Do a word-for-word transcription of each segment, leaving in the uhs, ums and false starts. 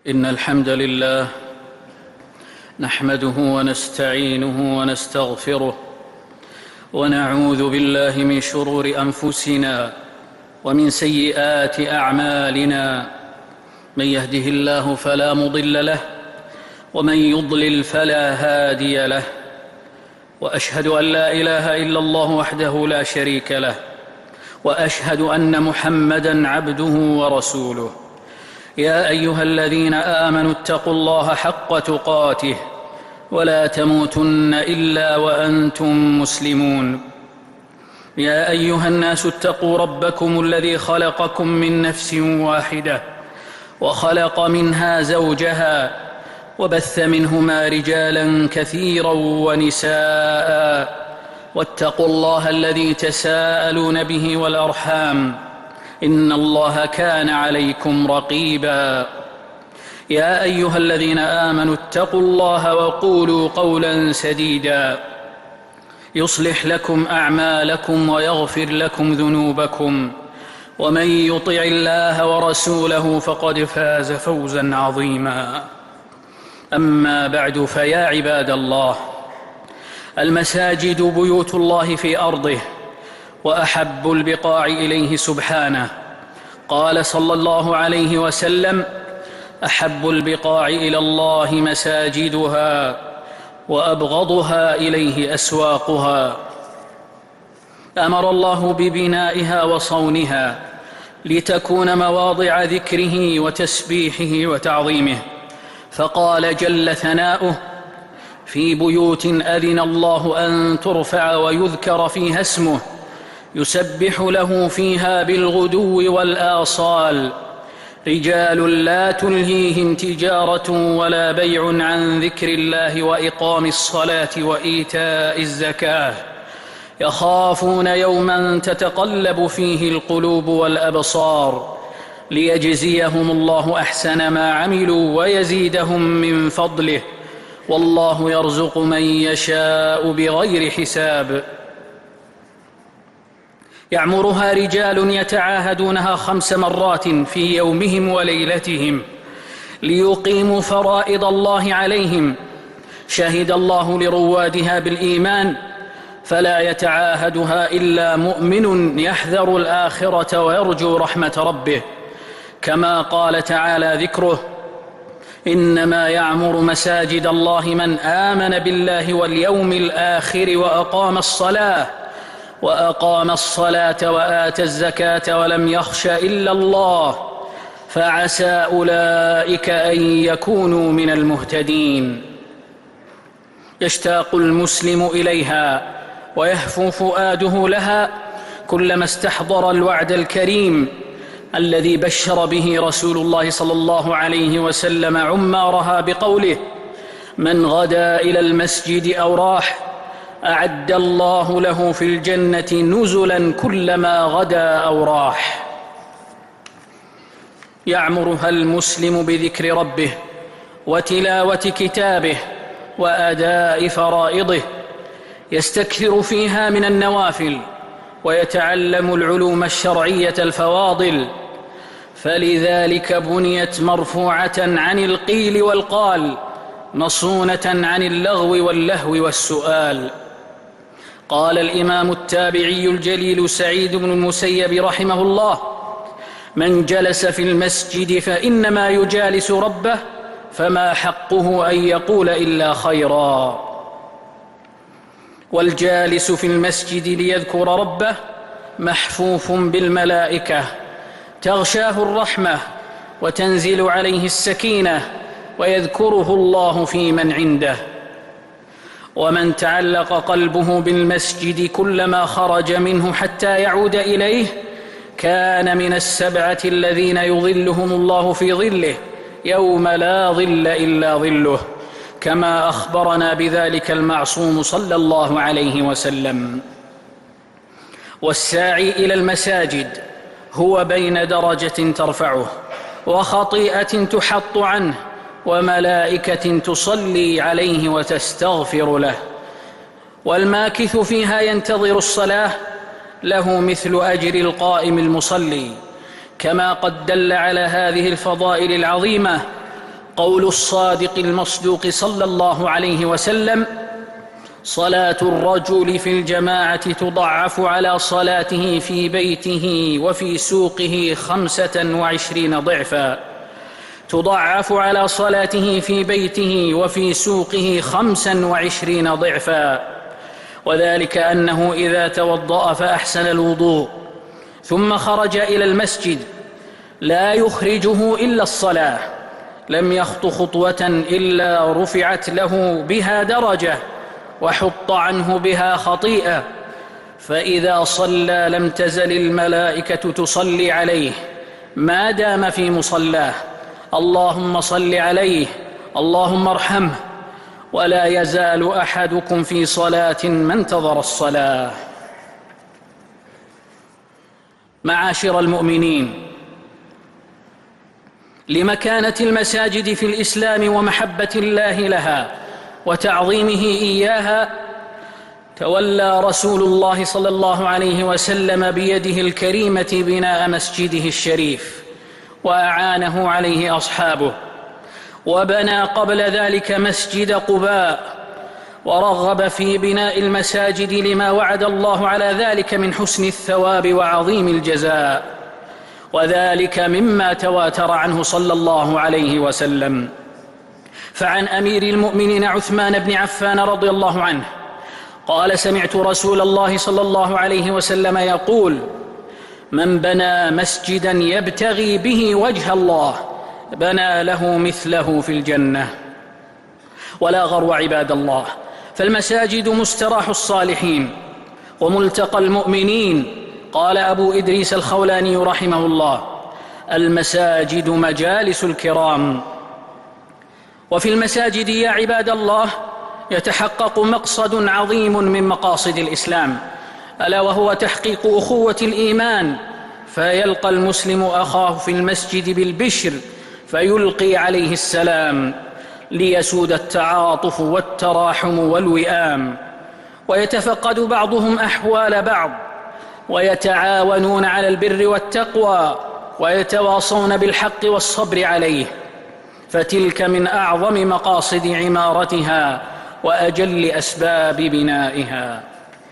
إن الحمد لله نحمده ونستعينه ونستغفره ونعوذ بالله من شرور أنفسنا ومن سيئات أعمالنا. من يهده الله فلا مضل له ومن يضلل فلا هادي له، وأشهد أن لا إله إلا الله وحده لا شريك له، وأشهد أن محمدًا عبده ورسوله. يا أيها الذين آمنوا اتقوا الله حق تقاته ولا تموتن إلا وأنتم مسلمون. يا أيها الناس اتقوا ربكم الذي خلقكم من نفس واحدة وخلق منها زوجها وبث منهما رجالا كثيرا ونساء، واتقوا الله الذي تساءلون به والأرحام إن الله كان عليكم رقيبا. يا أيها الذين آمنوا اتقوا الله وقولوا قولا سديدا يصلح لكم أعمالكم ويغفر لكم ذنوبكم، ومن يطع الله ورسوله فقد فاز فوزا عظيما. أما بعد، فيا عباد الله، المساجد بيوت الله في أرضه وأحب البقاع إليه سبحانه. قال صلى الله عليه وسلم: أحب البقاع إلى الله مساجدها وأبغضها إليه أسواقها. أمر الله ببنائها وصونها لتكون مواضع ذكره وتسبيحه وتعظيمه، فقال جل ثناؤه: في بيوت أذن الله أن ترفع ويذكر فيها اسمه يسبح له فيها بالغدو والآصال رجال لا تلهيهم تجارة ولا بيع عن ذكر الله وإقام الصلاة وإيتاء الزكاة يخافون يوما تتقلب فيه القلوب والأبصار ليجزيهم الله أحسن ما عملوا ويزيدهم من فضله، والله يرزق من يشاء بغير حساب. يعمرها رجال يتعاهدونها خمس مرات في يومهم وليلتهم ليقيموا فرائض الله عليهم. شهد الله لروادها بالإيمان، فلا يتعاهدها إلا مؤمن يحذر الآخرة ويرجو رحمة ربه، كما قال تعالى ذكره: إنما يعمر مساجد الله من آمن بالله واليوم الآخر وأقام الصلاة وأقام الصلاة وآتى الزكاة ولم يخش إلا الله فعسى أولئك أن يكونوا من المهتدين. يشتاق المسلم إليها ويهفو فؤاده لها كلما استحضر الوعد الكريم الذي بشر به رسول الله صلى الله عليه وسلم عمارها بقوله: من غدا إلى المسجد أو راح أعد الله له في الجنة نزلا كلما غدا أو راح. يعمرها المسلم بذكر ربه وتلاوة كتابه وأداء فرائضه، يستكثر فيها من النوافل ويتعلم العلوم الشرعية الفواضل، فلذلك بنيت مرفوعة عن القيل والقال، مصونة عن اللغو واللهو والسؤال. قال الإمام التابعي الجليل سعيد بن المسيب رحمه الله: من جلس في المسجد فإنما يجالس ربه، فما حقه أن يقول إلا خيرا. والجالس في المسجد ليذكر ربه محفوف بالملائكة تغشاه الرحمة وتنزل عليه السكينة ويذكره الله في من عنده. ومن تعلق قلبه بالمسجد كلما خرج منه حتى يعود إليه كان من السبعة الذين يظلهم الله في ظله يوم لا ظل إلا ظله، كما أخبرنا بذلك المعصوم صلى الله عليه وسلم. والساعي إلى المساجد هو بين درجة ترفعه وخطيئة تحط عنه وملائكة تصلي عليه وتستغفر له. والماكث فيها ينتظر الصلاة له مثل أجر القائم المصلي، كما قد دل على هذه الفضائل العظيمة قول الصادق المصدوق صلى الله عليه وسلم: صلاة الرجل في الجماعة تضعف على صلاته في بيته وفي سوقه خمسة وعشرين ضعفا. تضعف على صلاته في بيته وفي سوقه خمسا وعشرين ضعفا، وذلك أنه إذا توضأ فأحسن الوضوء ثم خرج إلى المسجد لا يخرجه إلا الصلاة لم يخط خطوة إلا رفعت له بها درجة وحط عنه بها خطيئة، فإذا صلى لم تزل الملائكة تصلي عليه ما دام في مصلاه: اللهم صل عليه، اللهم ارحمه. ولا يزال أحدكم في صلاة ما انتظر الصلاة. معاشر المؤمنين، لمكانة المساجد في الإسلام ومحبة الله لها وتعظيمه إياها، تولى رسول الله صلى الله عليه وسلم بيده الكريمة بناء مسجده الشريف، وأعانه عليه أصحابه، وبنى قبل ذلك مسجد قباء، ورغب في بناء المساجد لما وعد الله على ذلك من حسن الثواب وعظيم الجزاء، وذلك مما تواتر عنه صلى الله عليه وسلم. فعن أمير المؤمنين عثمان بن عفان رضي الله عنه قال: سمعت رسول الله صلى الله عليه وسلم يقول: من بنى مسجدا يبتغي به وجه الله بنى له مثله في الجنة. ولا غرو عباد الله، فالمساجد مستراح الصالحين وملتقى المؤمنين. قال أبو إدريس الخولاني رحمه الله: المساجد مجالس الكرام. وفي المساجد يا عباد الله يتحقق مقصد عظيم من مقاصد الإسلام، ألا وهو تحقيق أخوة الإيمان، فيلقى المسلم أخاه في المسجد بالبشر فيلقي عليه السلام ليسود التعاطف والتراحم والوئام، ويتفقد بعضهم أحوال بعض، ويتعاونون على البر والتقوى، ويتواصون بالحق والصبر عليه، فتلك من أعظم مقاصد عمارتها وأجل أسباب بنائها.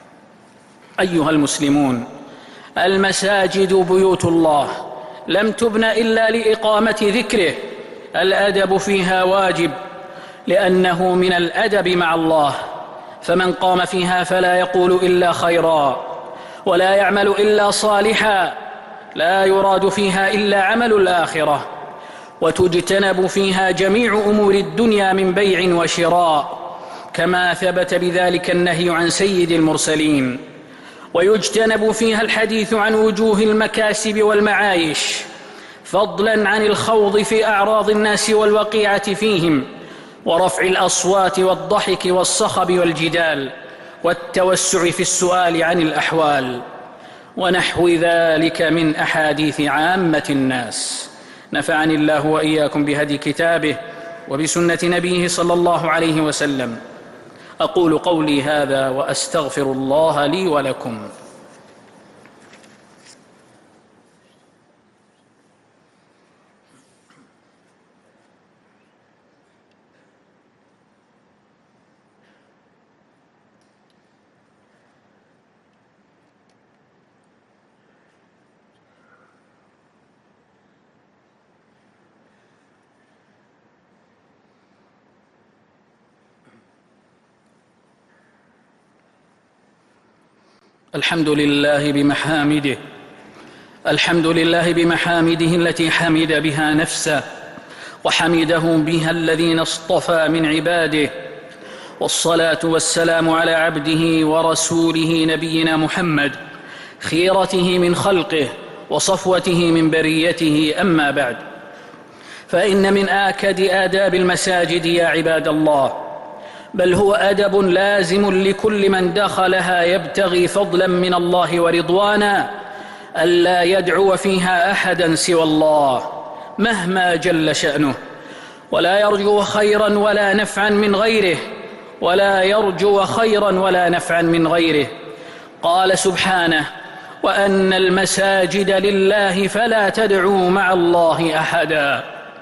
أيها المسلمون، المساجد بيوت الله لم تبن إلا لإقامة ذكره. الأدب فيها واجب، لأنه من الأدب مع الله، فمن قام فيها فلا يقول إلا خيرا ولا يعمل إلا صالحا، لا يراد فيها إلا عمل الآخرة، وتجتنب فيها جميع أمور الدنيا من بيع وشراء، كما ثبت بذلك النهي عن سيد المرسلين. ويجتنب فيها الحديث عن وجوه المكاسب والمعايش، فضلا عن الخوض في أعراض الناس والوقيعة فيهم، ورفع الأصوات والضحك والصخب والجدال، والتوسع في السؤال عن الأحوال، ونحو ذلك من أحاديث عامة الناس. نفعني الله وإياكم بهدي كتابه وبسنة نبيه صلى الله عليه وسلم. أقول قولي هذا وأستغفر الله لي ولكم. الحمد لله بمحامده الحمد لله بمحامده التي حمد بها نفسه، وحمده بها الذين اصطفى من عباده، والصلاة والسلام على عبده ورسوله نبينا محمد، خيرته من خلقه وصفوته من بريته. أما بعد، فإن من آكد آداب المساجد يا عباد الله، بل هو أدب لازم لكل من دخلها يبتغي فضلا من الله ورضوانا، ألا يدعو فيها أحدا سوى الله مهما جل شأنه، ولا يرجو خيرا ولا نفعا من غيره ولا يرجو خيرا ولا نفعا من غيره. قال سبحانه: وأن المساجد لله فلا تدعوا مع الله أحدا.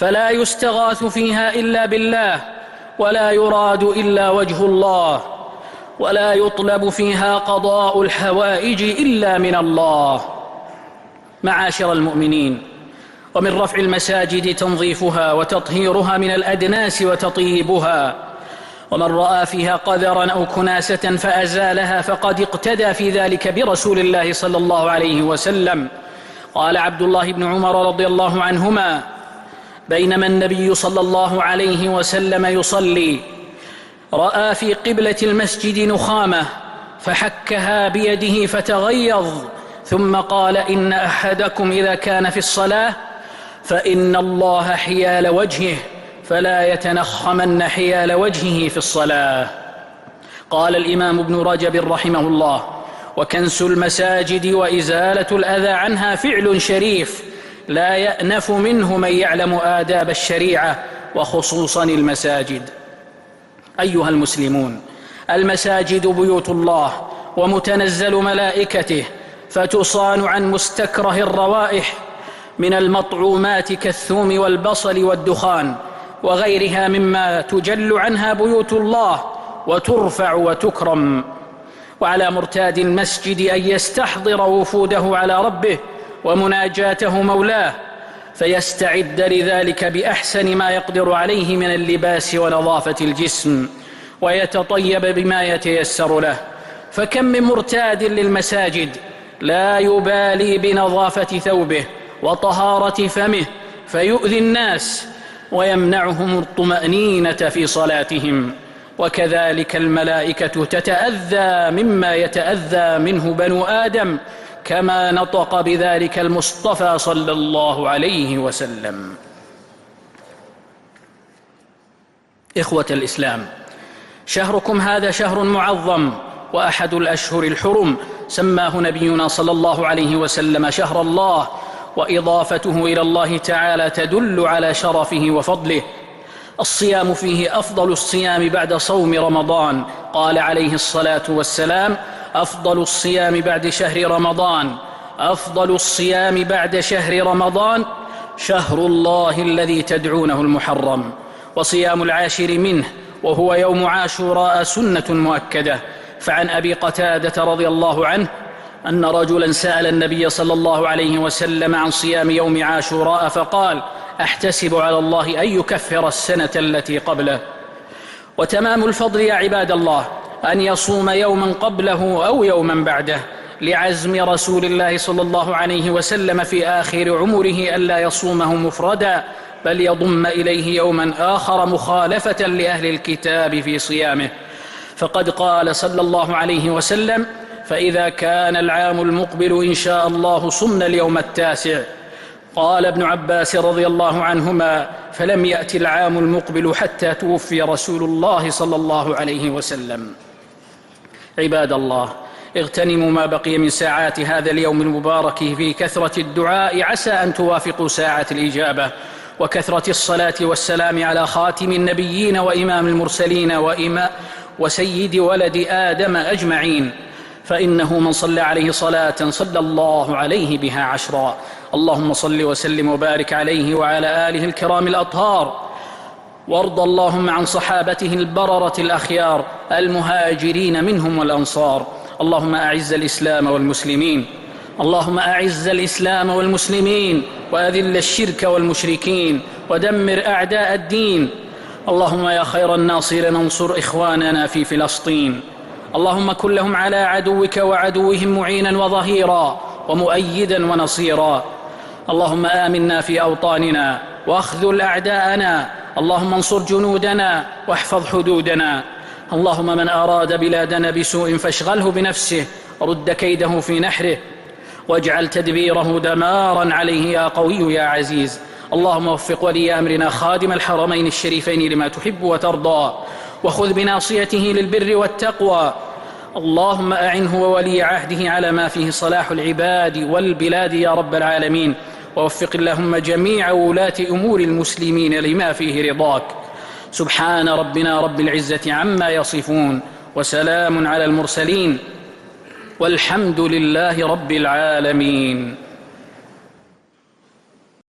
فلا يستغاث فيها إلا بالله، ولا يراد إلا وجه الله، ولا يطلب فيها قضاء الحوائج إلا من الله. معاشر المؤمنين، ومن رفع المساجد تنظيفها وتطهيرها من الأدناس وتطيبها، ومن رأى فيها قذرا أو كناسة فأزالها فقد اقتدى في ذلك برسول الله صلى الله عليه وسلم. قال عبد الله بن عمر رضي الله عنهما: بينما النبي صلى الله عليه وسلم يصلي رأى في قبلة المسجد نخامة فحكها بيده فتغيظ، ثم قال: إن أحدكم إذا كان في الصلاة فإن الله حيال وجهه، فلا يتنخمن حيال وجهه في الصلاة. قال الإمام ابن رجب رحمه الله: وكنس المساجد وإزالة الأذى عنها فعل شريف لا يأنف منه من يعلم آداب الشريعة، وخصوصا المساجد. أيها المسلمون، المساجد بيوت الله ومتنزل ملائكته، فتصان عن مستكره الروائح من المطعومات كالثوم والبصل والدخان وغيرها مما تجل عنها بيوت الله وترفع وتكرم. وعلى مرتاد المسجد أن يستحضر وفوده على ربه ومناجاته مولاه، فيستعد لذلك بأحسن ما يقدر عليه من اللباس ونظافة الجسم، ويتطيب بما يتيسر له. فكم من مرتاد للمساجد لا يبالي بنظافة ثوبه وطهارة فمه، فيؤذي الناس ويمنعهم الطمأنينة في صلاتهم. وكذلك الملائكة تتأذى مما يتأذى منه بنو آدم، كما نطق بذلك المصطفى صلى الله عليه وسلم. إخوة الإسلام، شهركم هذا شهر معظم، وأحد الأشهر الحرم، سماه نبينا صلى الله عليه وسلم شهر الله، وإضافته إلى الله تعالى تدل على شرفه وفضله. الصيام فيه أفضل الصيام بعد صوم رمضان. قال عليه الصلاة والسلام: أفضل الصيام بعد شهر رمضان أفضل الصيام بعد شهر رمضان شهر الله الذي تدعونه المحرم. وصيام العاشر منه وهو يوم عاشوراء سنة مؤكدة. فعن أبي قتادة رضي الله عنه أن رجلا سأل النبي صلى الله عليه وسلم عن صيام يوم عاشوراء فقال: أحتسب على الله أن يكفر السنة التي قبله. وتمام الفضل يا عباد الله أن يصوم يوما قبله أو يوما بعده، لعزم رسول الله صلى الله عليه وسلم في آخر عمره ألا يصومه مفردا، بل يضم إليه يوما آخر مخالفة لأهل الكتاب في صيامه. فقد قال صلى الله عليه وسلم: فإذا كان العام المقبل إن شاء الله صمنا اليوم التاسع. قال ابن عباس رضي الله عنهما: فلم يأتي العام المقبل حتى توفي رسول الله صلى الله عليه وسلم. عباد الله، اغتنموا ما بقي من ساعات هذا اليوم المبارك في كثرة الدعاء، عسى أن توافقوا ساعة الإجابة، وكثرة الصلاة والسلام على خاتم النبيين وإمام المرسلين وإمام وسيد ولد آدم أجمعين، فإنه من صلى عليه صلاة صلى الله عليه بها عشرا. اللهم صل وسلم وبارك عليه وعلى آله الكرام الأطهار، وارض اللهم عن صحابته البررة الأخيار المهاجرين منهم والأنصار. اللهم أعز الإسلام والمسلمين اللهم أعز الإسلام والمسلمين وأذل الشرك والمشركين ودمر أعداء الدين. اللهم يا خير الناصرين انصر إخواننا في فلسطين. اللهم كن لهم على عدوك وعدوهم معينا وظهيرا ومؤيدا ونصيرا. اللهم آمنا في أوطاننا واخذل أعداءنا. اللهم انصر جنودنا واحفظ حدودنا. اللهم من أراد بلادنا بسوء فاشغله بنفسه، رد كيده في نحره، واجعل تدبيره دمارا عليه يا قوي يا عزيز. اللهم وفق ولي أمرنا خادم الحرمين الشريفين لما تحب وترضى، وخذ بناصيته للبر والتقوى. اللهم أعنه وولي عهده على ما فيه صلاح العباد والبلاد يا رب العالمين، ووفق اللهم جميع ولاة أمور المسلمين لما فيه رضاك. سبحان ربنا رب العزة عما يصفون، وسلام على المرسلين، والحمد لله رب العالمين.